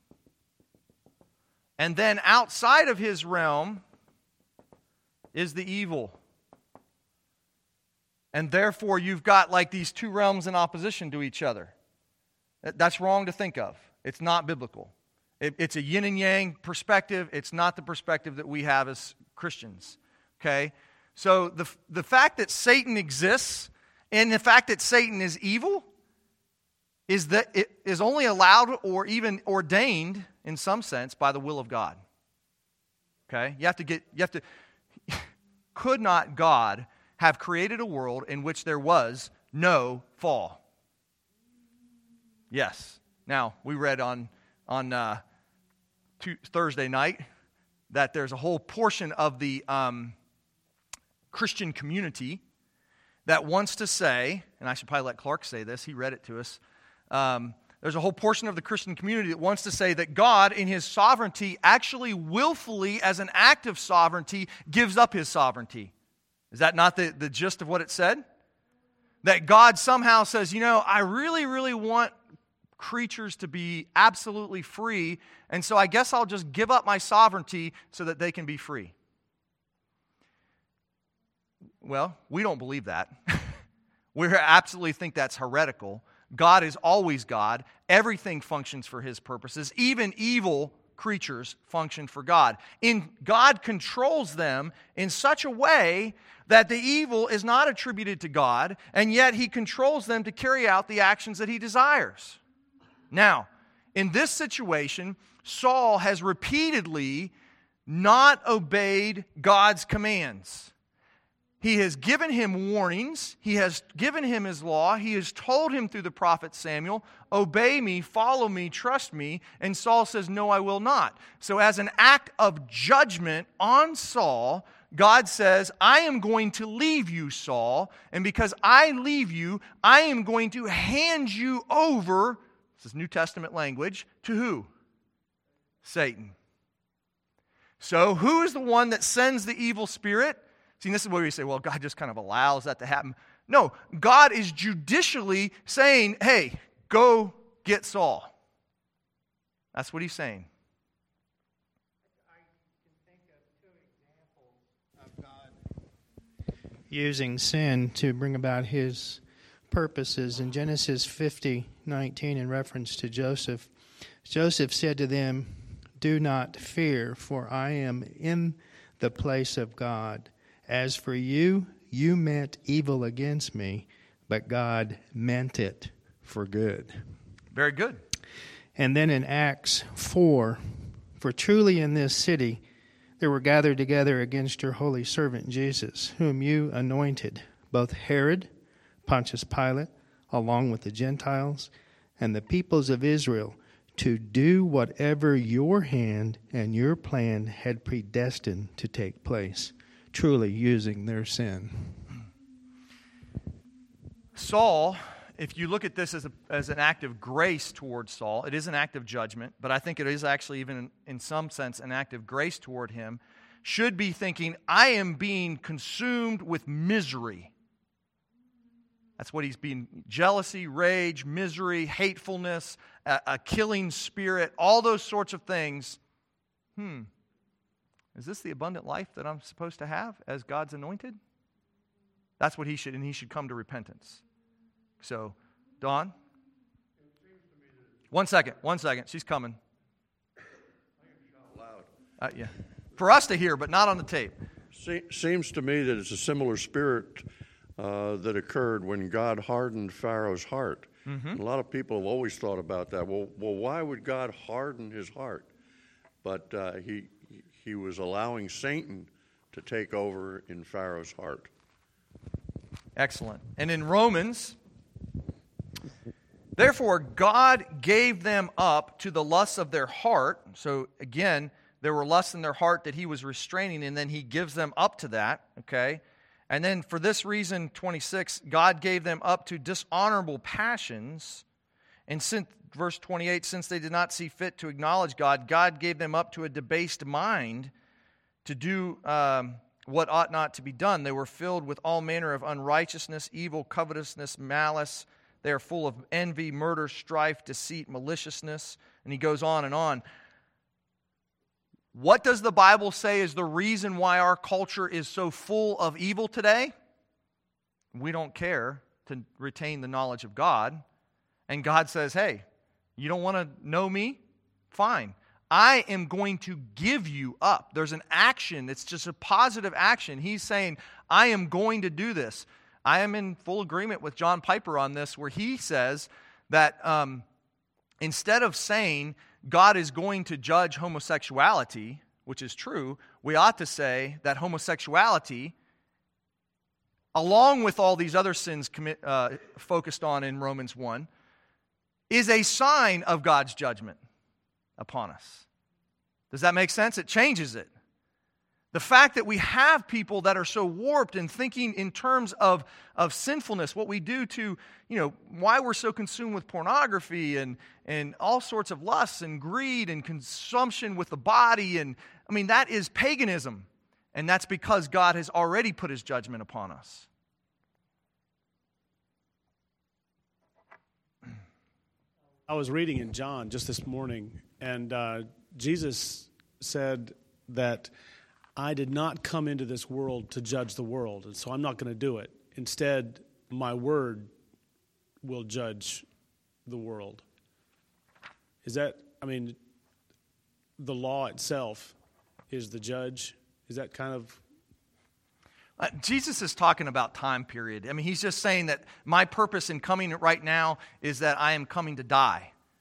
and then outside of his realm is the evil. And therefore you've got like these two realms in opposition to each other. That's wrong to think of. It's not biblical. It, it's a yin and yang perspective. It's not the perspective that we have as Christians. Okay? So the, the fact that Satan exists and the fact that Satan is evil is that it is only allowed or even ordained in some sense by the will of God. Okay? You have to get, you have to, could not God have created a world in which there was no fall? Yes. Now, we read on, on uh, two, Thursday night that there's a whole portion of the um, Christian community that wants to say, and I should probably let Clark say this, he read it to us, Um, there's a whole portion of the Christian community that wants to say that God, in his sovereignty, actually willfully, as an act of sovereignty, gives up his sovereignty. Is that not the, the gist of what it said? That God somehow says, you know, I really, really want creatures to be absolutely free, and so I guess I'll just give up my sovereignty so that they can be free. Well, we don't believe that. We absolutely think that's heretical. God is always God. Everything functions for his purposes. Even evil creatures function for God. In God controls them in such a way that the evil is not attributed to God, and yet he controls them to carry out the actions that he desires. Now, in this situation, Saul has repeatedly not obeyed God's commands. He has given him warnings. He has given him his law. He has told him through the prophet Samuel, obey me, follow me, trust me. And Saul says, no, I will not. So as an act of judgment on Saul, God says, I am going to leave you, Saul. And because I leave you, I am going to hand you over, this is New Testament language, to who? Satan. So who is the one that sends the evil spirit? See, this is where we say, well, God just kind of allows that to happen. No, God is judicially saying, hey, go get Saul. That's what he's saying. Using sin to bring about his purposes. In Genesis fifty nineteen, in reference to Joseph, Joseph said to them, do not fear, for I am in the place of God. As for you, you meant evil against me, but God meant it for good. Very good. And then in Acts four, for truly in this city there were gathered together against your holy servant Jesus, whom you anointed, both Herod, Pontius Pilate, along with the Gentiles, and the peoples of Israel, to do whatever your hand and your plan had predestined to take place, truly using their sin. Saul, if you look at this as, a, as an act of grace towards Saul, it is an act of judgment, but I think it is actually even in, in some sense an act of grace toward him, should be thinking, I am being consumed with misery. That's what he's being, jealousy, rage, misery, hatefulness, a, a killing spirit, all those sorts of things. Hmm. Is this the abundant life that I'm supposed to have as God's anointed? That's what he should, and he should come to repentance. So, Dawn? One second, one second. She's coming. Uh, yeah. For us to hear, but not on the tape. Se- seems to me that it's a similar spirit uh, that occurred when God hardened Pharaoh's heart. Mm-hmm. A lot of people have always thought about that. Well, well, why would God harden his heart? But uh, he he was allowing Satan to take over in Pharaoh's heart. Excellent. And in Romans, therefore God gave them up to the lusts of their heart. So again, there were lusts in their heart that he was restraining, and then he gives them up to that, okay? And then for this reason, twenty-six, God gave them up to dishonorable passions. And since, verse twenty-eight, since they did not see fit to acknowledge God, God gave them up to a debased mind to do um, what ought not to be done. They were filled with all manner of unrighteousness, evil, covetousness, malice. They are full of envy, murder, strife, deceit, maliciousness. And he goes on and on. What does the Bible say is the reason why our culture is so full of evil today? We don't care to retain the knowledge of God. And God says, hey, you don't want to know me? Fine. I am going to give you up. There's an action. It's just a positive action. He's saying, I am going to do this. I am in full agreement with John Piper on this, where he says that um, instead of saying God is going to judge homosexuality, which is true, we ought to say that homosexuality, along with all these other sins commit, uh, focused on in Romans one, is a sign of God's judgment upon us. Does that make sense? It changes it. The fact that we have people that are so warped and thinking in terms of, of sinfulness, what we do to, you know, why we're so consumed with pornography and, and all sorts of lusts and greed and consumption with the body. And I mean, that is paganism. And that's because God has already put his judgment upon us. I was reading in John just this morning, and uh, Jesus said that I did not come into this world to judge the world, and so I'm not going to do it. Instead, my word will judge the world. Is that, I mean, the law itself is the judge? Is that kind of... Uh, Jesus is talking about time period. I mean, he's just saying that my purpose in coming right now is that I am coming to die.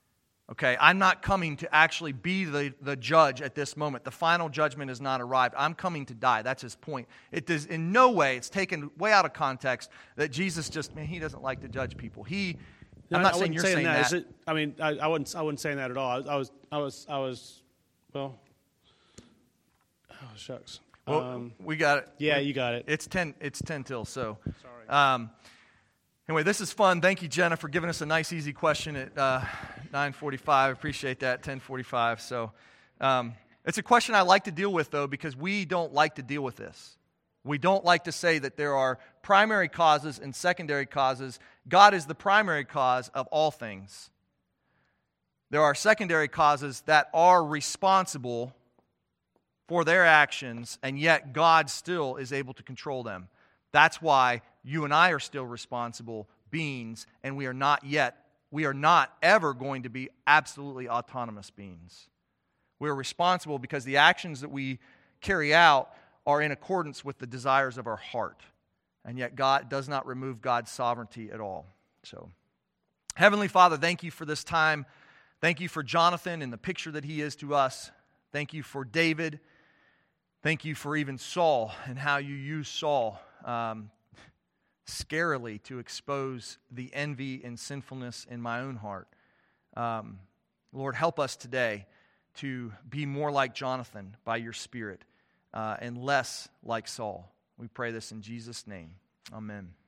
Okay, I'm not coming to actually be the, the judge at this moment. The final judgment has not arrived. I'm coming to die. That's his point. It does in no way, it's taken way out of context that Jesus just, man, he doesn't like to judge people. He, No, I'm not I saying wouldn't you're say saying that. that. Is it, I mean, I, I wouldn't. I wouldn't say that at all. I, I was. I was. I was. Well. Oh shucks. Well, um, we got it. Yeah, We- you got it. It's ten. It's ten till. So, Sorry. Um, anyway, this is fun. Thank you, Jenna, for giving us a nice, easy question at uh, nine forty-five. Appreciate that. ten forty-five. So, um, it's a question I like to deal with, though, because we don't like to deal with this. We don't like to say that there are primary causes and secondary causes. God is the primary cause of all things. There are secondary causes that are responsible for their actions, and yet God still is able to control them. That's why you and I are still responsible beings, and we are not yet, we are not ever going to be absolutely autonomous beings. We are responsible because the actions that we carry out are in accordance with the desires of our heart. And yet God does not remove God's sovereignty at all. So, Heavenly Father, thank you for this time. Thank you for Jonathan and the picture that he is to us. Thank you for David. Thank you for even Saul and how you use Saul um, scarily to expose the envy and sinfulness in my own heart. Um, Lord, help us today to be more like Jonathan by your Spirit uh, and less like Saul. We pray this in Jesus' name. Amen.